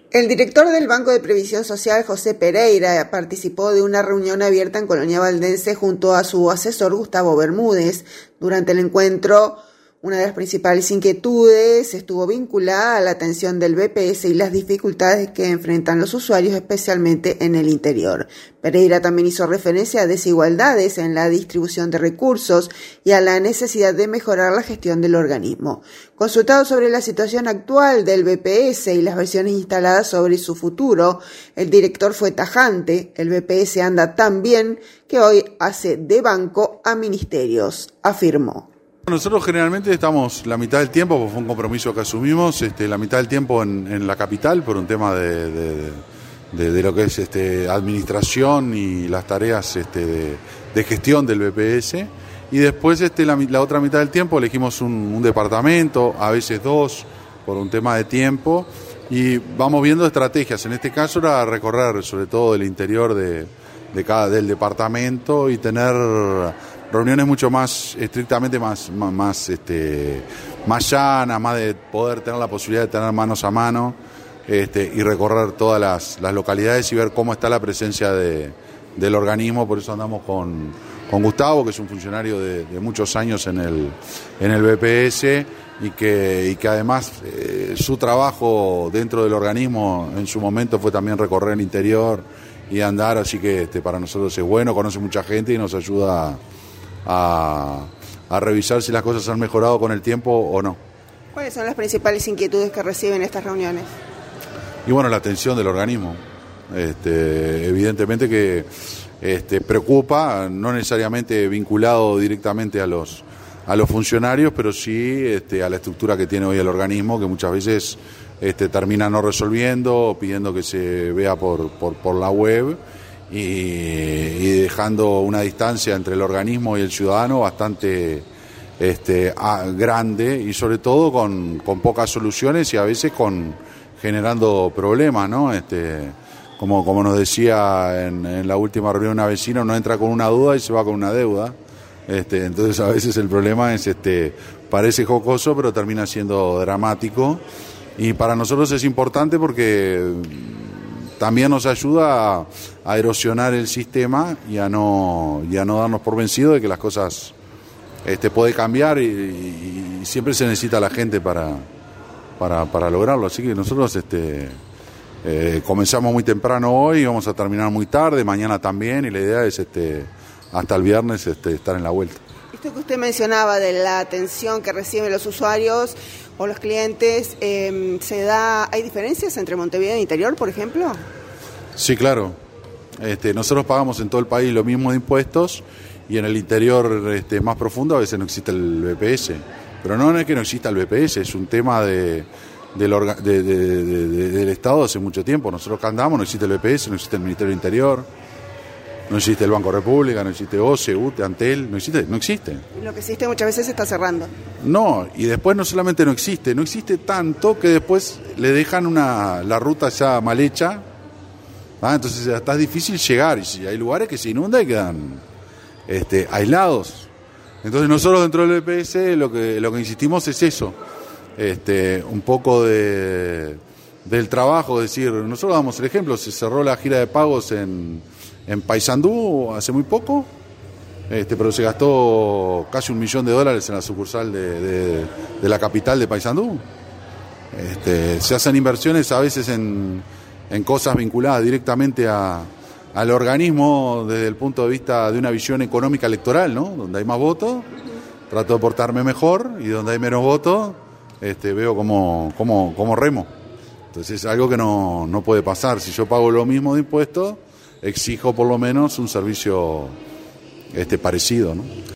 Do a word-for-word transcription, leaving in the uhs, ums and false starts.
El director del Banco de Previsión Social, José Pereira, participó de una reunión abierta en Colonia Valdense junto a su asesor Gustavo Bermúdez. Durante el encuentro, una de las principales inquietudes estuvo vinculada a la atención del B P S y las dificultades que enfrentan los usuarios, especialmente en el interior. Pereira también hizo referencia a desigualdades en la distribución de recursos y a la necesidad de mejorar la gestión del organismo. Consultado sobre la situación actual del B P S y las versiones instaladas sobre su futuro, el director fue tajante: el B P S anda tan bien que hoy hace de banco a ministerios, afirmó. Nosotros generalmente estamos la mitad del tiempo, porque fue un compromiso que asumimos, este, la mitad del tiempo en, en la capital por un tema de, de, de, de lo que es este, administración y las tareas este, de, de gestión del B P S, y después este, la, la otra mitad del tiempo elegimos un, un departamento, a veces dos, por un tema de tiempo, y vamos viendo estrategias. En este caso era recorrer sobre todo el interior de, de cada, del departamento y tener reuniones mucho más estrictamente más más, más este más llanas, más de poder tener la posibilidad de tener manos a mano este, y recorrer todas las, las localidades y ver cómo está la presencia de, del organismo. Por eso andamos con, con Gustavo, que es un funcionario de, de muchos años en el en el B P S y que y que además eh, su trabajo dentro del organismo en su momento fue también recorrer el interior y andar, así que este, para nosotros es bueno, conoce mucha gente y nos ayuda a A, a revisar si las cosas han mejorado con el tiempo o no. ¿Cuáles son las principales inquietudes que reciben estas reuniones? Y bueno, la atención del organismo. Este, evidentemente que este, preocupa, no necesariamente vinculado directamente a los, a los funcionarios, pero sí este, a la estructura que tiene hoy el organismo, que muchas veces este, termina no resolviendo, pidiendo que se vea por, por, por la web. Y, y dejando una distancia entre el organismo y el ciudadano bastante este, a, grande y sobre todo con, con pocas soluciones y a veces con generando problemas, ¿no? Este, como, como nos decía en, en la última reunión una vecina, uno entra con una duda y se va con una deuda. Este, entonces a veces el problema es, este, parece jocoso pero termina siendo dramático, y para nosotros es importante porque también nos ayuda a, a erosionar el sistema y a no y a no darnos por vencidos de que las cosas este, puede cambiar y, y, y siempre se necesita la gente para, para, para lograrlo. Así que nosotros este, eh, comenzamos muy temprano hoy, vamos a terminar muy tarde, mañana también, y la idea es este, hasta el viernes este, estar en la vuelta. Esto que usted mencionaba de la atención que reciben los usuarios o los clientes, eh, ¿se da, hay diferencias entre Montevideo y el interior, por ejemplo? Sí, claro. Este, nosotros pagamos en todo el país lo mismo de impuestos y en el interior este, más profundo a veces no existe el B P S. Pero no, no es que no exista el B P S, es un tema de, del, orga, de, de, de, de, del Estado hace mucho tiempo. Nosotros que andamos, no existe el B P S, no existe el Ministerio del Interior, no existe el Banco República, no existe O C E, U T E, Antel, no existe, no existe. Y lo que existe muchas veces se está cerrando. No, y después no solamente no existe, no existe tanto que después le dejan una la ruta ya mal hecha, ¿ah? Entonces está difícil llegar, y si hay lugares que se inundan y quedan este, aislados. Entonces nosotros dentro del B P S lo que lo que insistimos es eso, este, un poco de del trabajo, es decir, nosotros damos el ejemplo, se cerró la gira de pagos en en Paysandú hace muy poco, este, pero se gastó casi un millón de dólares en la sucursal de, de, de la capital de Paysandú. Este, se hacen inversiones a veces en, en cosas vinculadas directamente a, al organismo desde el punto de vista de una visión económica electoral, ¿no? Donde hay más votos, trato de portarme mejor, y donde hay menos votos, este, veo como, como, como remo. Entonces es algo que no, no puede pasar. Si yo pago lo mismo de impuestos, exijo por lo menos un servicio este, parecido, ¿no?